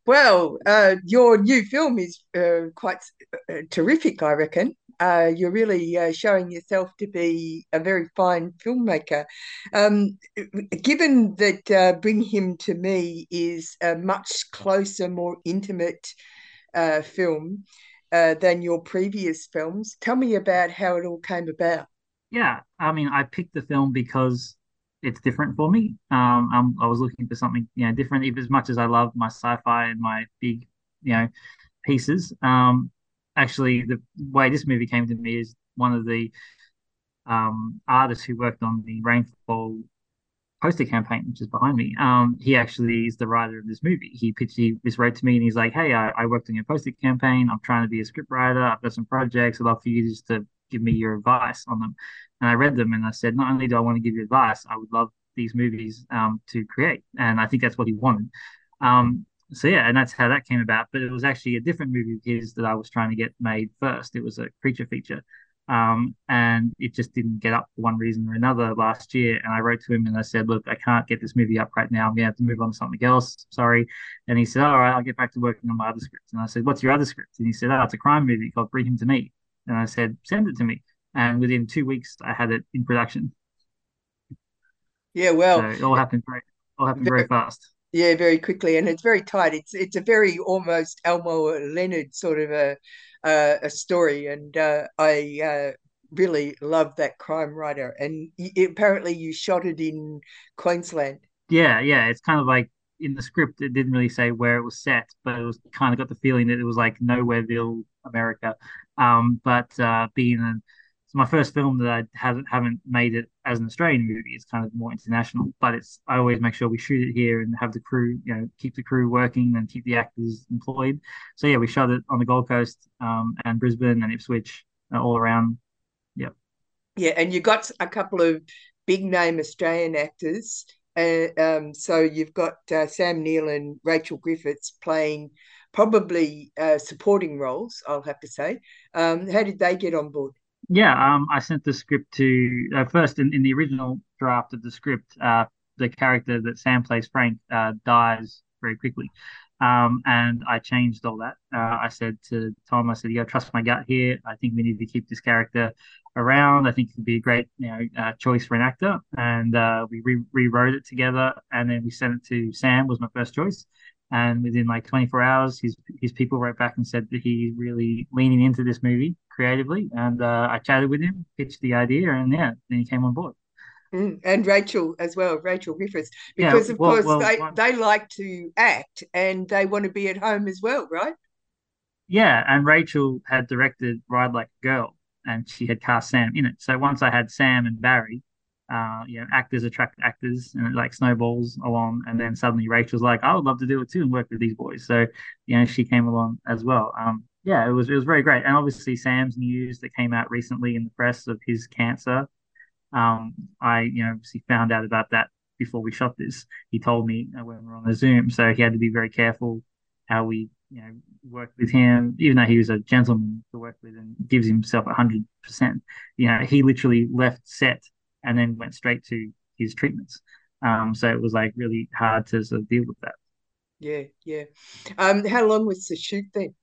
Well, your new film is quite terrific, I reckon. You're really showing yourself to be a very fine filmmaker. Um, Given that Bring Him to Me is a much closer, more intimate film than your previous films, tell me about how it all came about. Yeah, I mean, I picked the film because it's different for me. I was looking for something, different. Even as much as I love my sci-fi and my big, pieces. Actually, the way this movie came to me is one of the artists who worked on the Rainfall poster campaign, which is behind me. He actually is the writer of this movie. He just wrote to me and he's like, "Hey, I worked on your poster campaign. I'm trying to be a script writer. I've got some projects. I'd love for you just to give me your advice on them." And I read them and I said, not only do I want to give you advice, I would love these movies to create. And I think that's what he wanted. So yeah, and that's how that came about. But it was actually a different movie of his that I was trying to get made first. It was a creature feature. And it just didn't get up for one reason or another last year. And I wrote to him and I said, "Look, I can't get this movie up right now. I'm gonna have to move on to something else. Sorry." And he said, "All right, I'll get back to working on my other script." And I said, "What's your other script?" And he said, "Oh, it's a crime movie called Bring Him to Me." And I said, "Send it to me." And within 2 weeks, I had it in production. Yeah, So well, all happened very very, fast. yeah, very quickly, and it's very tight. It's a very almost Elmo Leonard sort of a story, and I really love that crime writer. And apparently, you shot it in Queensland. Yeah, yeah. It's kind of like in the script, it didn't really say where it was set, but it was kind of got the feeling that it was like Nowhereville, America. But being it's my first film that I haven't made it as an Australian movie. It's kind of more international, but it's I always make sure we shoot it here and have the crew, keep the crew working and keep the actors employed. So yeah, we shot it on the Gold Coast, and Brisbane and Ipswich, all around. Yeah. Yeah, and you got a couple of big name Australian actors. So you've got Sam Neill and Rachel Griffiths playing probably supporting roles, I'll have to say. How did they get on board? Yeah, I sent the script to first in the original draft of the script. The character that Sam plays, Frank, dies very quickly, and I changed all that. I said to Tom, I said, "You got to trust my gut here. I think we need to keep this character around. I think it could be a great, choice for an actor." And we rewrote it together, and then we sent it to Sam. Was my first choice. And within like 24 hours, his people wrote back and said that he's really leaning into this movie creatively. And I chatted with him, pitched the idea, and yeah, then he came on board. And Rachel as well, Rachel Griffiths, Yeah, because of course one, they like to act and they want to be at home as well, right? yeah, and Rachel had directed Ride Like a Girl, and she had cast Sam in it. So once I had Sam and Barry, actors attract actors, and it like snowballs along. And then suddenly Rachel's like, "I would love to do it too and work with these boys." So she came along as well. Yeah, it was very great. And obviously Sam's news that came out recently in the press of his cancer. Um, I obviously found out about that before we shot this. He told me when we were on the Zoom, so he had to be very careful how we worked with him, even though he was a gentleman to work with and gives himself 100%. He literally left set and then went straight to his treatments. So it was like really hard to sort of deal with that. Yeah, yeah. How long was the shoot then?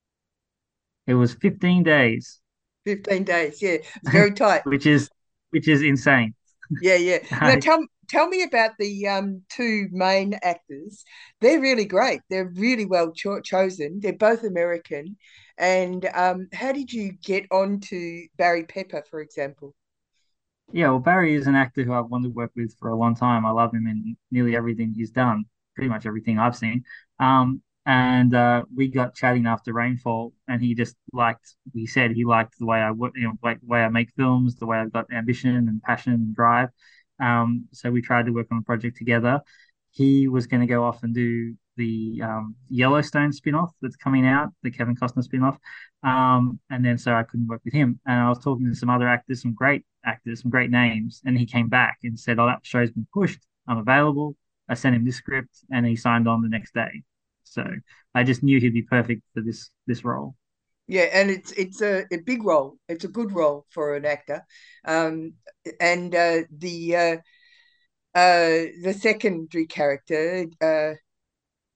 It was 15 days, 15 days. Yeah, it's very tight. which is insane. Yeah, yeah. Now tell me about the two main actors. They're really great. They're really well chosen. They're both American. And how did you get on to Barry Pepper, for example? Yeah, well, Barry is an actor who I've wanted to work with for a long time. I love him in nearly everything he's done, pretty much everything I've seen. And we got chatting after Rainfall, and he said he liked the way I work, like the way I make films, the way I've got ambition and passion and drive. So we tried to work on a project together. He was going to go off and do the Yellowstone spin-off that's coming out, the Kevin Costner spin-off. And then so I couldn't work with him. And I was talking to some other actors, some great actors, some great names. And he came back and said, "Oh, that show's been pushed. I'm available." I sent him this script and he signed on the next day. So I just knew he'd be perfect for this role. Yeah, and it's a big role. It's a good role for an actor. Um, and the secondary character,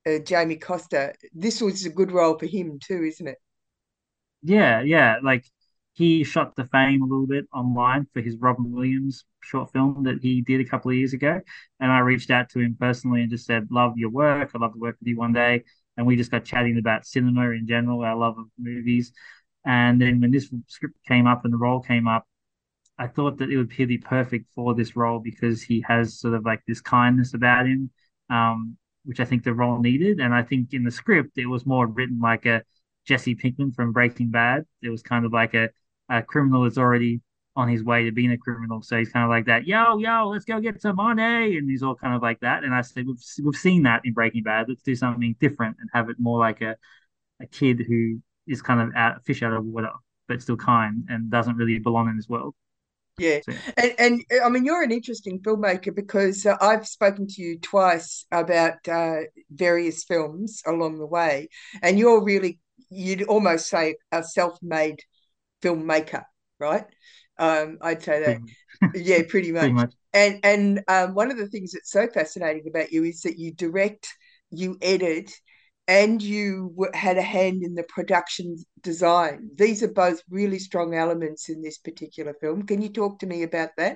Jamie Costa. This was a good role for him too, isn't it? Yeah, yeah. Like he shot the fame a little bit online for his Robin Williams short film that he did a couple of years ago. And I reached out to him personally and just said, love your work. I'd love to work with you one day. And we just got chatting about cinema in general, our love of movies. And then when this script came up and the role came up, I thought that it would be perfect for this role because he has sort of like this kindness about him, which I think the role needed. And I think in the script, it was more written like a Jesse Pinkman from Breaking Bad. It was kind of like a criminal that's already on his way to being a criminal. So he's kind of like that, yo, yo, let's go get some money. And he's all kind of like that. And I said, we've seen that in Breaking Bad. Let's do something different and have it more like a kid who is kind of out, fish out of water, but still kind and doesn't really belong in this world. Yeah, So yeah. and I mean you're an interesting filmmaker because I've spoken to you twice about various films along the way, and you're really you'd almost say a self-made filmmaker, right? I'd say that, Pretty much. yeah, pretty Pretty much. much. And one of the things that's so fascinating about you is that you direct, you edit, and you had a hand in the production design. These are both really strong elements in this particular film. Can you talk to me about that?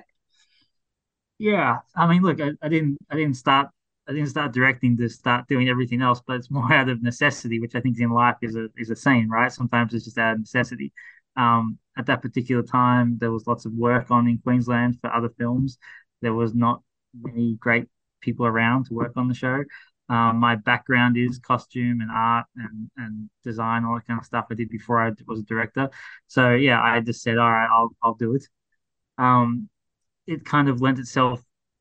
Yeah. I mean, look, I didn't start directing to start doing everything else, but it's more out of necessity, which I think in life is a saying, right? Sometimes it's just out of necessity. At that particular time, there was lots of work on in Queensland for other films. There was not many great people around to work on the show. My background is costume and art and design, all that kind of stuff I did before I was a director. So yeah, I just said, all right, I'll do it. Um, it kind of lent itself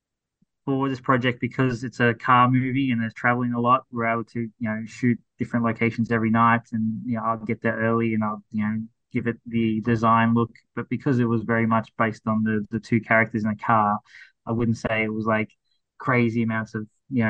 for this project because it's a car movie and there's traveling a lot. We're able to, shoot different locations every night, and I'll get there early and I'll, give it the design look. But because it was very much based on the two characters in a car, I wouldn't say it was like crazy amounts of,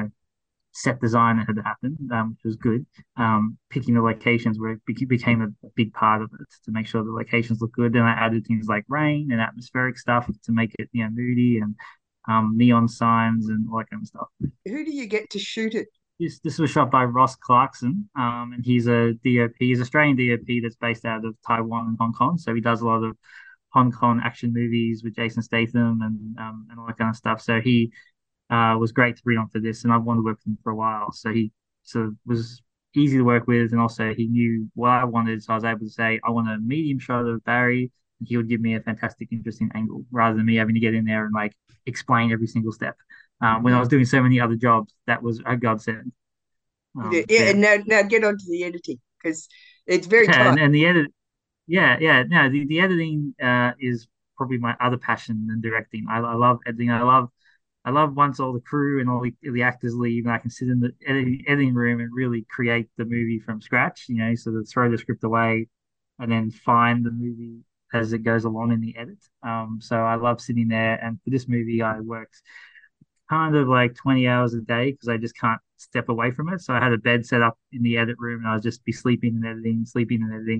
set design that had happened, which was good. Picking the locations where it became a big part of it to make sure the locations look good. Then I added things like rain and atmospheric stuff to make it, moody and neon signs and all that kind of stuff. Who do you get to shoot it? This was shot by Ross Clarkson, and he's a DOP. He's an Australian DOP that's based out of Taiwan and Hong Kong. So he does a lot of Hong Kong action movies with Jason Statham and all that kind of stuff. So he was great to bring on for this, and I've wanted to work with him for a while. So he sort of was easy to work with, and also he knew what I wanted. So I was able to say, I want a medium shot of Barry, and he would give me a fantastic, interesting angle rather than me having to get in there and like explain every single step. When I was doing so many other jobs, that was a godsend. Yeah, So yeah, yeah, and now get on to the editing because it's very yeah, tight. and the edit, yeah, yeah, no, the editing is probably my other passion than directing. I love editing. I love once all the crew and all the actors leave, and I can sit in the editing room and really create the movie from scratch. Sort of throw the script away and then find the movie as it goes along in the edit. So I love sitting there. And for this movie, I worked kind of like 20 hours a day because I just can't step away from it. So I had a bed set up in the edit room and I would just be sleeping and editing, sleeping and editing.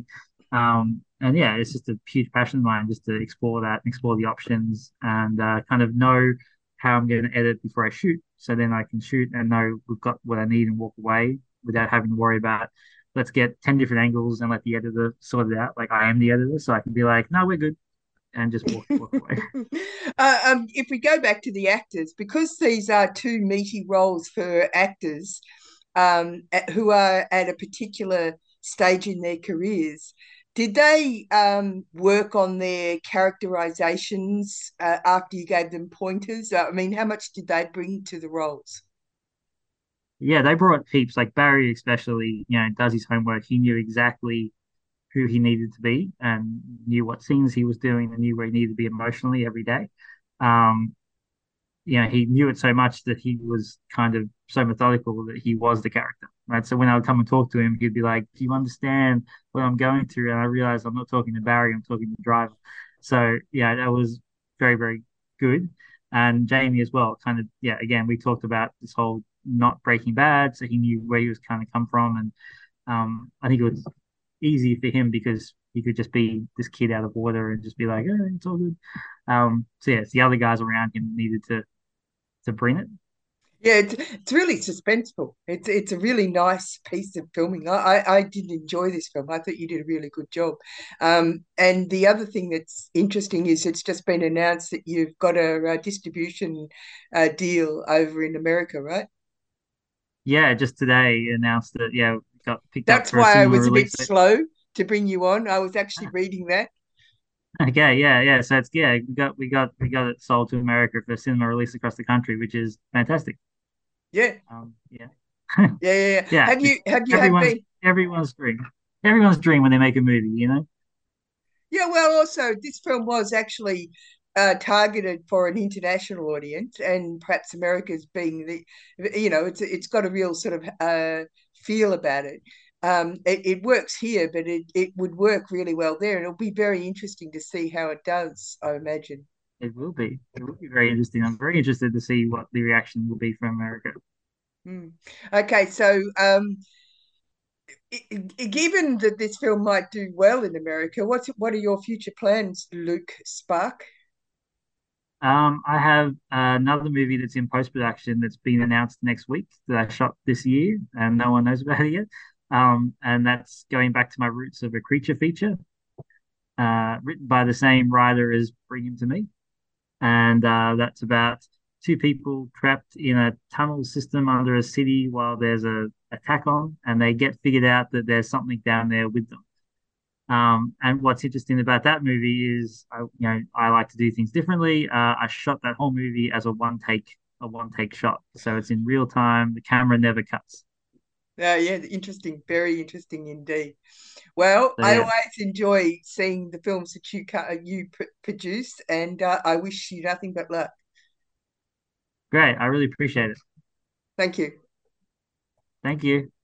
And yeah, it's just a huge passion of mine just to explore that and explore the options and kind of know how I'm going to edit before I shoot. So then I can shoot and know we've got what I need and walk away without having to worry about let's get 10 different angles and let the editor sort it out. Like I am the editor, so I can be like, no, we're good and just walk away. If we go back to the actors, because these are two meaty roles for actors who are at a particular stage in their careers, did they work on their characterizations after you gave them pointers? I mean, how much did they bring to the roles? Yeah, they brought heaps. Like Barry, especially, does his homework. He knew exactly who he needed to be and knew what scenes he was doing and knew where he needed to be emotionally every day. Um, he knew it so much that he was kind of so methodical that he was the character, right? So when I would come and talk to him, he'd be like, "Do you understand what I'm going through?" And I realized I'm not talking to Barry, I'm talking to the driver. So yeah, that was very, very good. And Jamie as well, kind of, yeah, again, we talked about this whole not Breaking Bad, so he knew where he was kind of come from. And I think it was easy for him because he could just be this kid out of water and just be like, "Oh, it's all good." So yeah, it's the other guys around him needed to bring it. Yeah, it's really suspenseful. It's a really nice piece of filming. I did enjoy this film. I thought you did a really good job. And the other thing that's interesting is it's just been announced that you've got a distribution deal over in America, right? Yeah, just today announced that yeah, we got picked up That's for a why I cinema was a bit release. slow to bring you on. I was actually reading that. Okay, yeah, yeah. So it's yeah, we got it sold to America for cinema release across the country, which is fantastic. Yeah, Yeah, yeah, yeah, yeah. yeah. It's Have you had everyone's been? everyone's dream, everyone's dream when they make a movie, you know. Yeah, well, also this film was actually targeted for an international audience, and perhaps America's being it's got a real sort of feel about it. It works here, but it would work really well there, and it'll be very interesting to see how it does, I imagine. It will be. It will be very interesting. I'm very interested to see what the reaction will be from America. Hmm. Okay, so given that this film might do well in America, what are your future plans, Luke Spark? I have another movie that's in post-production that's been announced next week that I shot this year, and no one knows about it yet. And that's going back to my roots of a creature feature, written by the same writer as Bring Him to Me. And that's about two people trapped in a tunnel system under a city while there's a attack on, and they get figured out that there's something down there with them. And what's interesting about that movie is, I like to do things differently. I shot that whole movie as a one take shot, so it's in real time. The camera never cuts. Yeah, interesting, very interesting indeed. Well, So I yeah, always enjoy seeing the films that produce, and I wish you nothing but luck. great. I really appreciate it. Thank you. Thank you.